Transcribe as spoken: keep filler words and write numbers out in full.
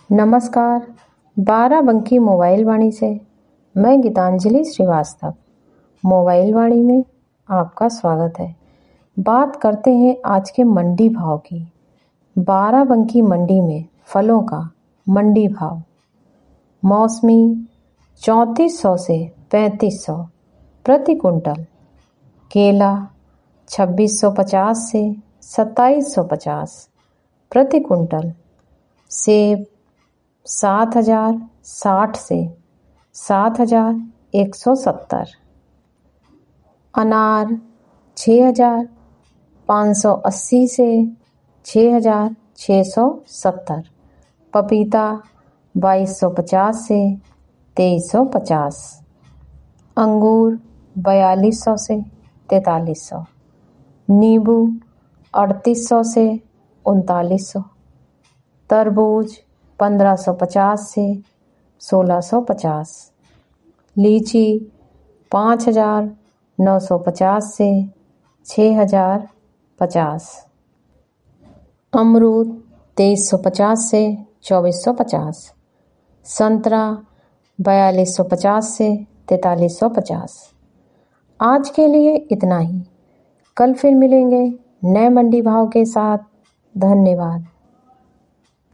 नमस्कार। बाराबंकी मोबाइल वाणी से मैं गीतांजलि श्रीवास्तव मोबाइल वाणी में आपका स्वागत है। बात करते हैं आज के मंडी भाव की। बाराबंकी मंडी में फलों का मंडी भाव। मौसमी चौंतीस सौ से पैंतीस सौ प्रति कुंटल। केला छब्बीस सौ पचास से सत्ताईस सौ पचास प्रति कुंटल। सेब सात हजार साठ से सात हजार एक सौ सत्तर। अनार छः हजार पाँच सौ अस्सी से छः हजार छः सौ सत्तर। पपीता बाईस सौ पचास से तेईस सौ पचास। अंगूर बयालीस सौ से तैंतालीस सौ। नींबू अड़तीस सौ से उनतालीस सौ। तरबूज पंद्रह सौ पचास से सोलह सौ पचास। लीची पाँच हजार नौ सौ पचास से छः हजार पचास। अमरूद तेईस सौ पचास से चौबीस सौ पचास। संतरा बयालीस सौ पचास से तैंतालीस सौ पचास। आज के लिए इतना ही। कल फिर मिलेंगे नए मंडी भाव के साथ। धन्यवाद।